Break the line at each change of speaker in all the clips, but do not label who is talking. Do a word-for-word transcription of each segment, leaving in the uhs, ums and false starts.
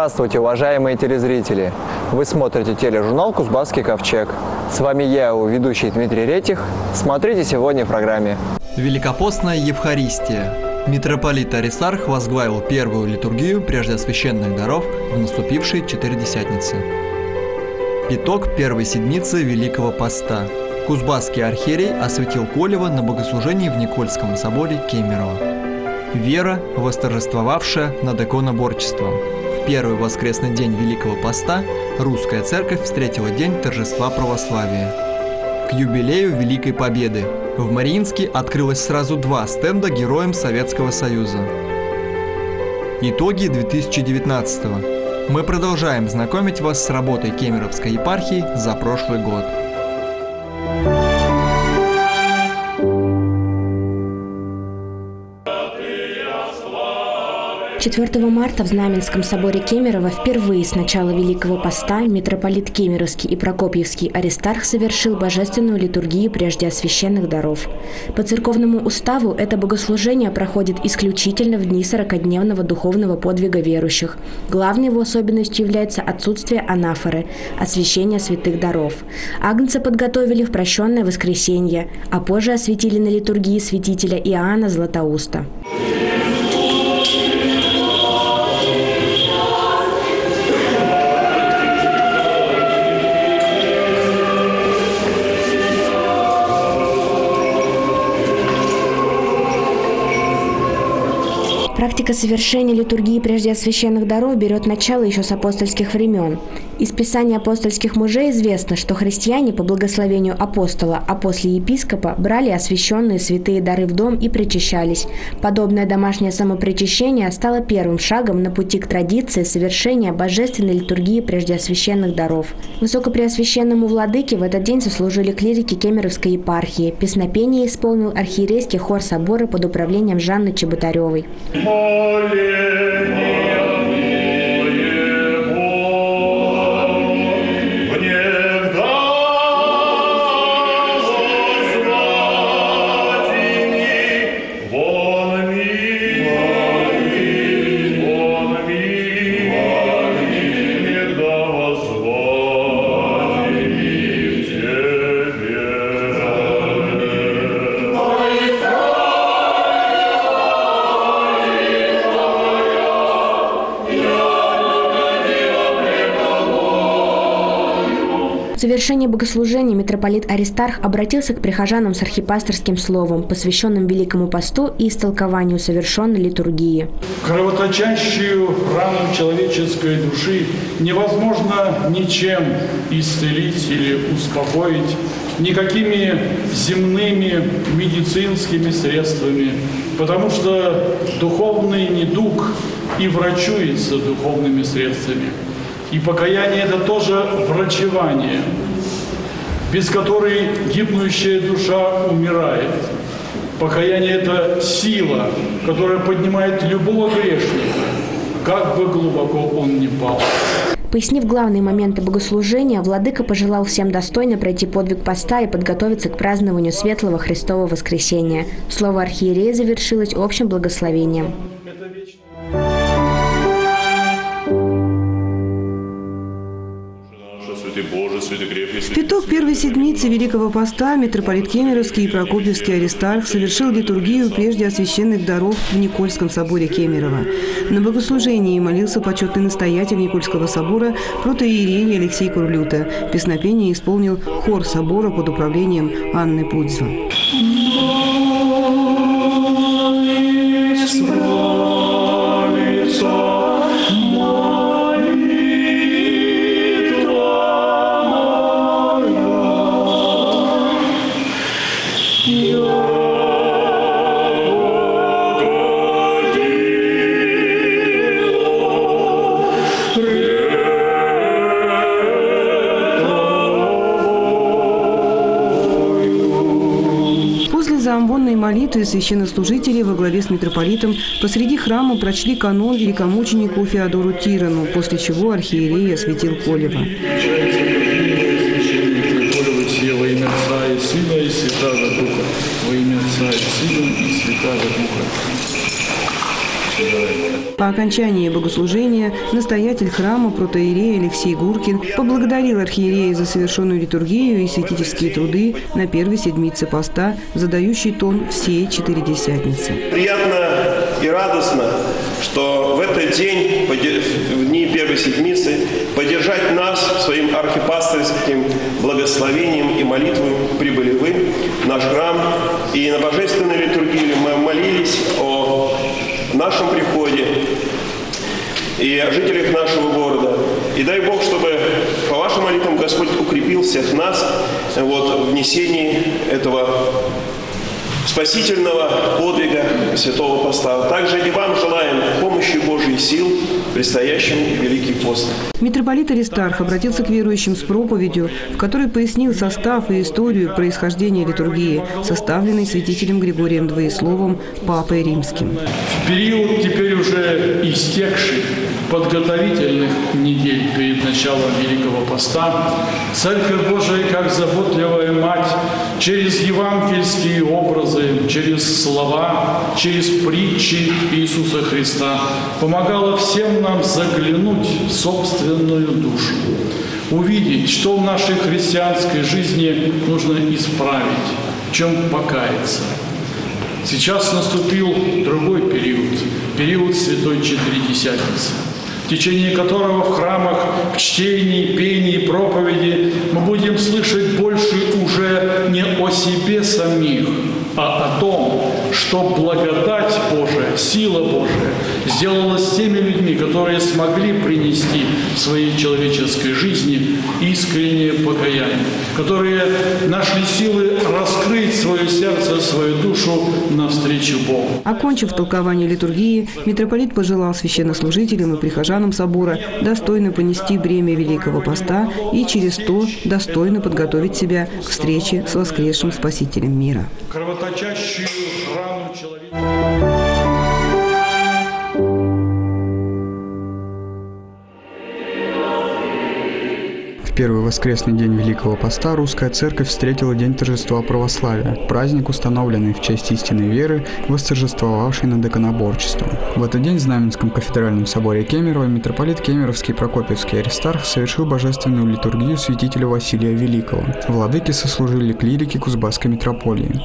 Здравствуйте, уважаемые телезрители! Вы смотрите тележурнал «Кузбасский ковчег». С вами я, его ведущий Дмитрий Ретих. Смотрите сегодня в программе.
Великопостная Евхаристия. Митрополит Аристарх возглавил первую литургию преждеосвященных даров в наступившей Четыредесятнице. Итог первой седмицы Великого Поста. Кузбасский архиерей осветил Колева на богослужении в Никольском соборе Кемерово. Вера, восторжествовавшая над иконоборчеством. В первый воскресный день Великого Поста русская церковь встретила день торжества православия. К юбилею Великой Победы в Мариинске открылось сразу два стенда героям Советского Союза. Итоги две тысячи девятнадцатого. Мы продолжаем знакомить вас с работой Кемеровской епархии за прошлый год.
четвёртого марта в Знаменском соборе Кемерово впервые с начала Великого Поста митрополит Кемеровский и Прокопьевский Аристарх совершил божественную литургию преждеосвященных даров. По церковному уставу это богослужение проходит исключительно в дни сорокадневного духовного подвига верующих. Главной его особенностью является отсутствие анафоры – освящения святых даров. Агнца подготовили в прощенное воскресенье, а позже осветили на литургии святителя Иоанна Златоуста. Практика совершения литургии преждеосвященных даров берет начало еще с апостольских времен. Из Писания апостольских мужей известно, что христиане по благословению апостола, а после епископа брали освященные святые дары в дом и причащались. Подобное домашнее самопричащение стало первым шагом на пути к традиции совершения божественной литургии преждеосвященных даров. Высокопреосвященному владыке в этот день сослужили клирики Кемеровской епархии. Песнопение исполнил архиерейский хор собора под управлением Жанны Чеботаревой. В завершении богослужения митрополит Аристарх обратился к прихожанам с архипасторским словом, посвященным Великому Посту и истолкованию совершенной литургии.
Кровоточащую рану человеческой души невозможно ничем исцелить или успокоить, никакими земными медицинскими средствами, потому что духовный недуг и врачуется духовными средствами. И покаяние – это тоже врачевание, без которой гибнущая душа умирает. Покаяние – это сила, которая поднимает любого грешника, как бы глубоко он ни пал.
Пояснив главные моменты богослужения, владыка пожелал всем достойно пройти подвиг поста и подготовиться к празднованию Светлого Христового Воскресения. Слово архиерея завершилось общим благословением.
В итог первой седмицы Великого Поста митрополит Кемеровский и Прокопьевский Аристарх совершил литургию преждеосвященных даров в Никольском соборе Кемерово. На богослужении молился почетный настоятель Никольского собора протоиерей Алексей Курлюта. Песнопение исполнил хор собора под управлением Анны Пудзва. За амвонной молитвы священнослужители во главе с митрополитом посреди храма прочли канон великомученику Феодору Тирану, после чего архиерей осветил Колева. Во имя Отца и Сына и Святаго Духа. Во имя Отца и Сына и Святаго Духа. По окончании богослужения настоятель храма протоиерей Алексей Гуркин поблагодарил архиерея за совершенную литургию и святительские труды на первой седмице поста, задающий тон всей Четыредесятницы.
Приятно и радостно, что в этот день, в дни первой седмицы, поддержать нас своим архипастырским благословением и молитвой прибыли вы в наш храм. И на божественной литургии мы молились о нашем приходе и о жителях нашего города. И дай Бог, чтобы по вашим молитвам Господь укрепил всех нас вот, в несении этого спасительного подвига Святого Поста. Также и вам желаем помощи Божьей сил в предстоящем Великий пост.
Митрополит Аристарх обратился к верующим с проповедью, в которой пояснил состав и историю происхождения литургии, составленной святителем Григорием Двоесловом, Папой Римским.
В период теперь уже истекший подготовительных недель перед началом Великого Поста Церковь Божия, как заботливая мать, через евангельские образы, через слова, через притчи Иисуса Христа помогала всем нам заглянуть в собственную душу, увидеть, что в нашей христианской жизни нужно исправить, в чем покаяться. Сейчас наступил другой период, период Святой Четыредесятницы, в течение которого в храмах, в чтении, пении, проповеди мы будем слышать больше уже не о себе самих, а о том, что благодать Божия, сила Божия сделала с теми людьми, которые смогли принести в своей человеческой жизни искреннее покаяние, которые нашли силы раскрыть свое сердце, свою душу навстречу Богу.
Окончив толкование литургии, митрополит пожелал священнослужителям и прихожанам собора достойно понести бремя Великого Поста и через то достойно подготовить себя к встрече с воскресшим Спасителем мира.
Кровоточащую рану человека.
В первый воскресный день Великого Поста русская церковь встретила День торжества православия, праздник, установленный в честь истинной веры, восторжествовавший над иконоборчеством. В этот день в Знаменском кафедральном соборе Кемерово митрополит Кемеровский Прокопьевский Аристарх совершил божественную литургию святителя Василия Великого. Владыки сослужили клирики Кузбасской митрополии.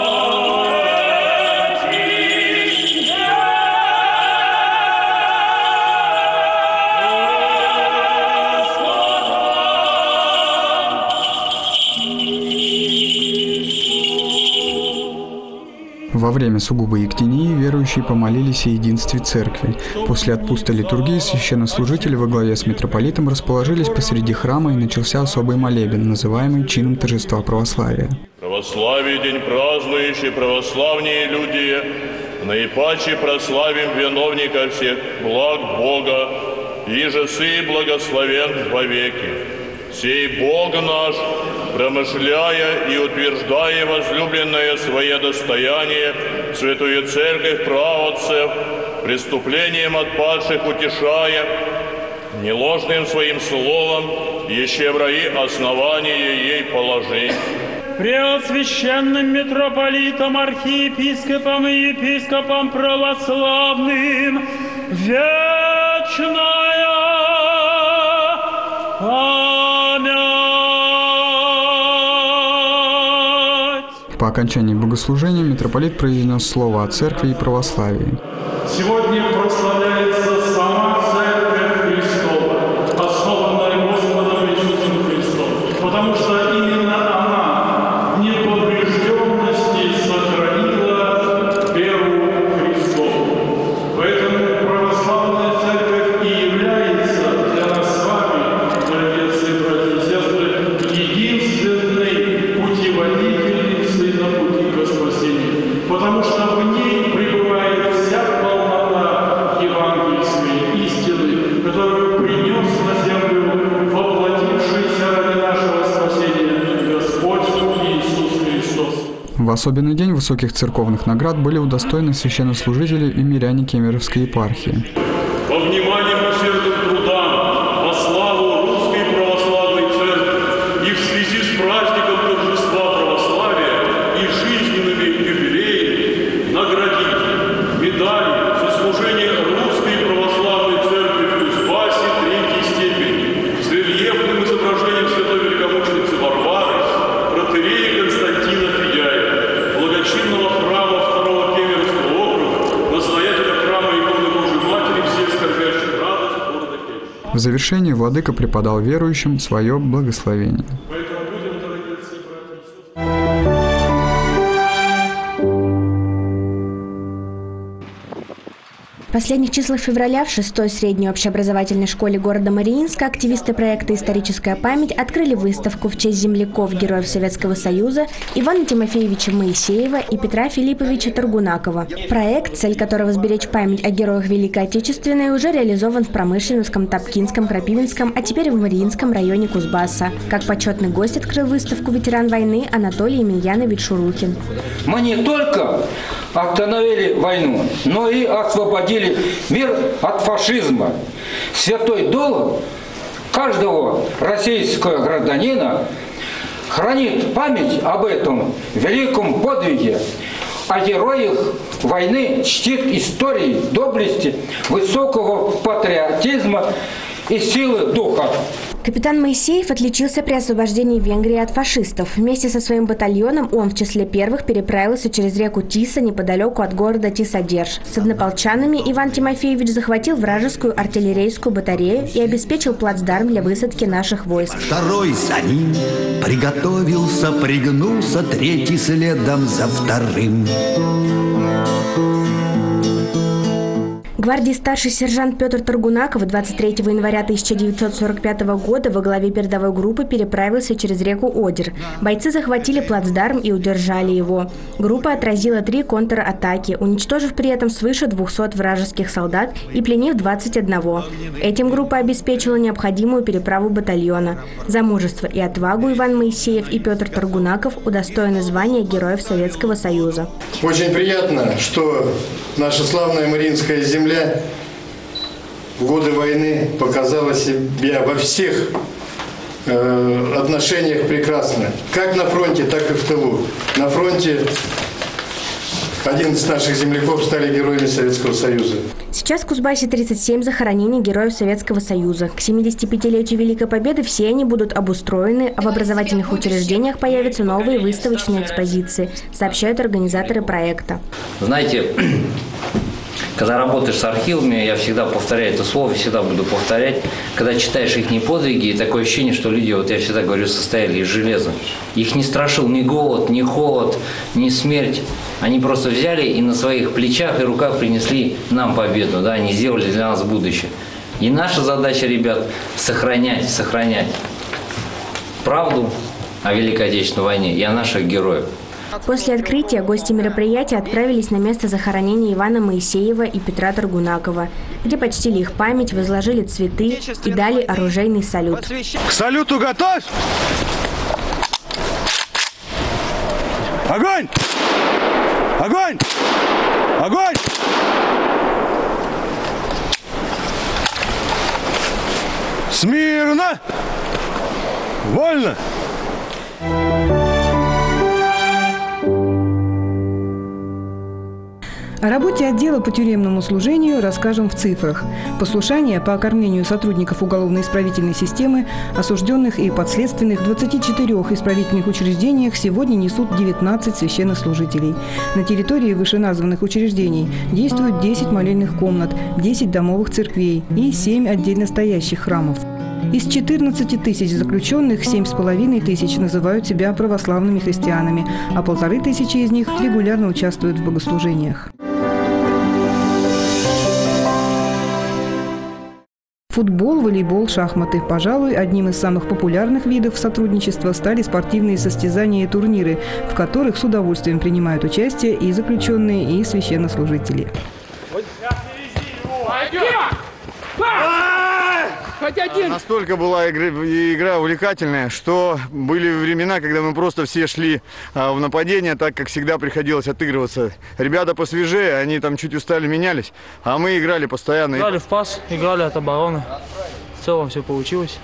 Во время сугубой ектении верующие помолились о единстве церкви. После отпуска литургии священнослужители во главе с митрополитом расположились посреди храма и начался особый молебен, называемый чином торжества православия.
Православие день празднующий, православные люди, наипаче прославим виновника всех благ Бога, иже сы благословен вовеки. Сей Бог наш, промышляя и утверждая возлюбленное свое достояние, святую церковь праотцев, преступлением отпадших утешая, неложным своим словом, еще в раи основание ей положи.
Преосвященным митрополитом, архиепископом и епископом православным, вечная
По окончании богослужения митрополит произнес слово о церкви и православии.
Сегодня прославляется сама Церковь Христова, основанная Господом Иисусом Христом, потому что именно она в неповрежденности сохранила веру Христову. Поэтому православная Церковь и является для нас с вами, дорогие отцы, братья и сестры, единственной путеводительницей на пути к спасению, потому что в ней пребывает вся полнота евангельской истины, которую принес на землю воплотившийся ради нашего спасения Господь Иисус Христос.
В особенный день высоких церковных наград были удостоены священнослужители и миряне Кемеровской епархии.
Во внимание к усердным трудам во славу Русской Православной Церкви и в связи с праздником торжества православия и жизненными юбилеями наградить медалью за служение Русской Православной
завершение владыка преподал верующим свое благословение.
В последних числах февраля в шестой средней общеобразовательной школе города Мариинска активисты проекта «Историческая память» открыли выставку в честь земляков Героев Советского Союза Ивана Тимофеевича Моисеева и Петра Филипповича Торгунакова. Проект, цель которого сберечь память о героях Великой Отечественной, уже реализован в Промышленском, Топкинском, Крапивинском, а теперь и в Мариинском районе Кузбасса. Как почетный гость открыл выставку ветеран войны Анатолий Емельянович Шурухин.
Мы не только остановили войну, но и освободили мир от фашизма. Святой долг каждого российского гражданина хранит память об этом великом подвиге, о героях войны, чтит истории, доблести, высокого патриотизма и силы духа.
Капитан Моисеев отличился при освобождении Венгрии от фашистов. Вместе со своим батальоном он в числе первых переправился через реку Тиса неподалеку от города Тисодерж. С однополчанами Иван Тимофеевич захватил вражескую артиллерийскую батарею и обеспечил плацдарм для высадки наших войск.
Второй за ним приготовился, пригнулся, третий следом за вторым.
Гвардии старший сержант Петр Торгунаков двадцать третьего января тысяча девятьсот сорок пятого года во главе передовой группы переправился через реку Одер. Бойцы захватили плацдарм и удержали его. Группа отразила три контратаки, уничтожив при этом свыше двухсот вражеских солдат и пленив двадцать одного. Этим группа обеспечила необходимую переправу батальона. За мужество и отвагу Иван Моисеев и Петр Торгунаков удостоены звания Героев Советского Союза.
Очень приятно, что наша славная Мариинская земля в годы войны показала себя во всех э, отношениях прекрасно. Как на фронте, так и в тылу. На фронте одиннадцать наших земляков стали героями Советского Союза.
Сейчас в Кузбассе тридцать семь захоронений Героев Советского Союза. К семидесятипятилетию Великой Победы все они будут обустроены, а в образовательных учреждениях появятся новые выставочные экспозиции, сообщают организаторы проекта.
Знаете, когда работаешь с архивами, я всегда повторяю это слово, всегда буду повторять, когда читаешь их подвиги, такое ощущение, что люди, вот я всегда говорю, состояли из железа. Их не страшил ни голод, ни холод, ни смерть. Они просто взяли и на своих плечах и руках принесли нам победу, да, они сделали для нас будущее. И наша задача, ребят, сохранять, сохранять правду о Великой Отечественной войне и о наших героях.
После открытия гости мероприятия отправились на место захоронения Ивана Моисеева и Петра Торгунакова, где почтили их память, возложили цветы и дали оружейный салют.
К салюту готовь! Огонь! Огонь! Огонь! Смирно! Вольно!
О работе отдела по тюремному служению расскажем в цифрах. Послушание по окормлению сотрудников уголовно-исправительной системы, осужденных и подследственных в двадцати четырёх исправительных учреждениях сегодня несут девятнадцать священнослужителей. На территории вышеназванных учреждений действуют десять молельных комнат, десять домовых церквей и семь отдельно стоящих храмов. Из четырнадцати тысяч заключенных семь с половиной тысяч называют себя православными христианами, а полторы тысячи из них регулярно участвуют в богослужениях. Футбол, волейбол, шахматы. Пожалуй, одним из самых популярных видов сотрудничества стали спортивные состязания и турниры, в которых с удовольствием принимают участие и заключенные, и священнослужители.
Настолько была игра, игра увлекательная, что были времена, когда мы просто все шли а, в нападение, так как всегда приходилось отыгрываться. Ребята посвежее, они там чуть устали, менялись, а мы играли постоянно.
Играли в пас, играли от обороны. В целом все получилось.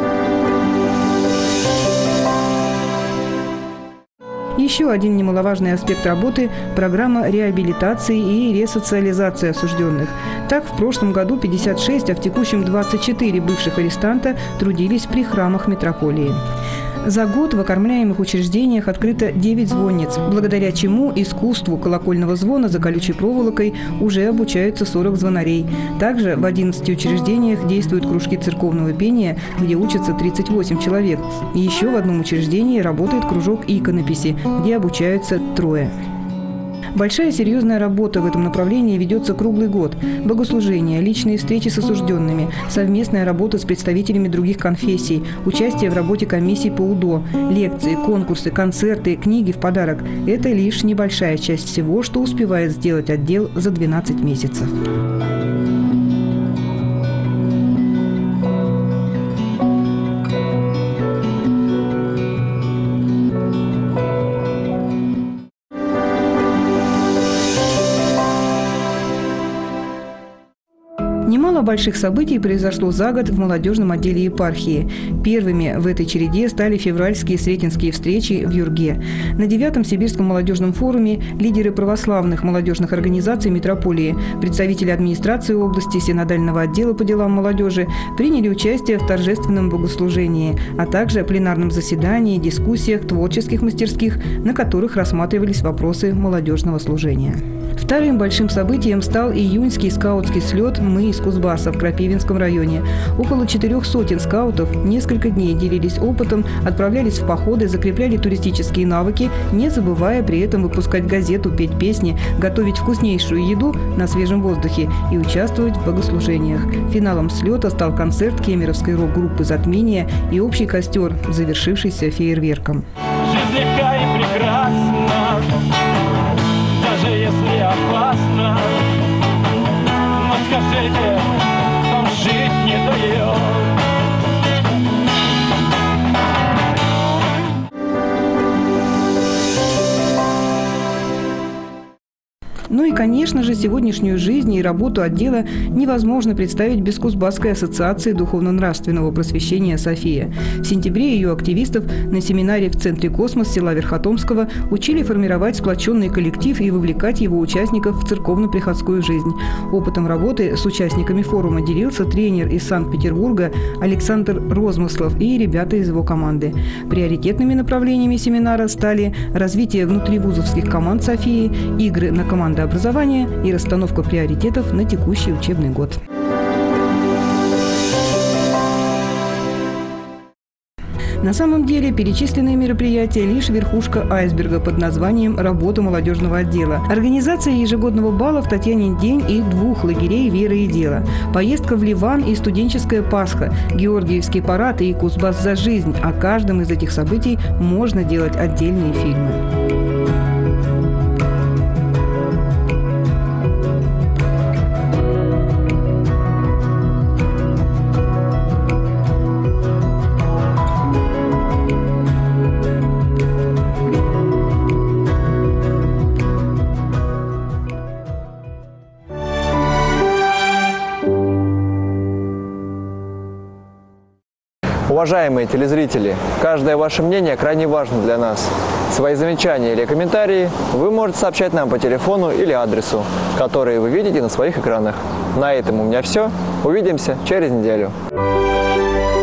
Еще один немаловажный аспект работы – программа реабилитации и ресоциализации осужденных. Так, в прошлом году пятьдесят шесть, а в текущем двадцать четыре бывших арестанта трудились при храмах митрополии. За год в окормляемых учреждениях открыто девять звонниц, благодаря чему искусству колокольного звона за колючей проволокой уже обучаются сорок звонарей. Также в одиннадцати учреждениях действуют кружки церковного пения, где учатся тридцать восемь человек. И еще в одном учреждении работает кружок иконописи, где обучаются трое. Большая серьезная работа в этом направлении ведется круглый год. Богослужения, личные встречи с осужденными, совместная работа с представителями других конфессий, участие в работе комиссий по УДО, лекции, конкурсы, концерты, книги в подарок – это лишь небольшая часть всего, что успевает сделать отдел за двенадцать месяцев. Немало больших событий произошло за год в молодежном отделе епархии. Первыми в этой череде стали февральские сретенские встречи в Юрге. На девятом Сибирском молодежном форуме лидеры православных молодежных организаций метрополии, представители администрации области, синодального отдела по делам молодежи приняли участие в торжественном богослужении, а также пленарном заседании, дискуссиях, творческих мастерских, на которых рассматривались вопросы молодежного служения. Вторым большим событием стал июньский скаутский слет «Мы из Кузбасса» в Крапивинском районе. Около четырех сотен скаутов несколько дней делились опытом, отправлялись в походы, закрепляли туристические навыки, не забывая при этом выпускать газету, петь песни, готовить вкуснейшую еду на свежем воздухе и участвовать в богослужениях. Финалом слета стал концерт кемеровской рок-группы «Затмение» и общий костер, завершившийся фейерверком.
Жизнь легка и прекрасна, даже если опасно, но скажите, кто жить не дает.
Ну и, конечно же, сегодняшнюю жизнь и работу отдела невозможно представить без Кузбасской ассоциации духовно-нравственного просвещения «София». В сентябре ее активистов на семинаре в Центре «Космос» села Верхотомского учили формировать сплоченный коллектив и вовлекать его участников в церковно-приходскую жизнь. Опытом работы с участниками форума делился тренер из Санкт-Петербурга Александр Розмыслов и ребята из его команды. Приоритетными направлениями семинара стали развитие внутривузовских команд «Софии», игры на команды образования и расстановка приоритетов на текущий учебный год. На самом деле перечисленные мероприятия – лишь верхушка айсберга под названием «Работа молодежного отдела». Организация ежегодного бала в Татьянин день и двух лагерей «Вера и дело». Поездка в Ливан и студенческая Пасха, Георгиевский парад и Кузбасс за жизнь. О каждом из этих событий можно делать отдельные фильмы.
Уважаемые телезрители, каждое ваше мнение крайне важно для нас. Свои замечания или комментарии вы можете сообщать нам по телефону или адресу, которые вы видите на своих экранах. На этом у меня все. Увидимся через неделю.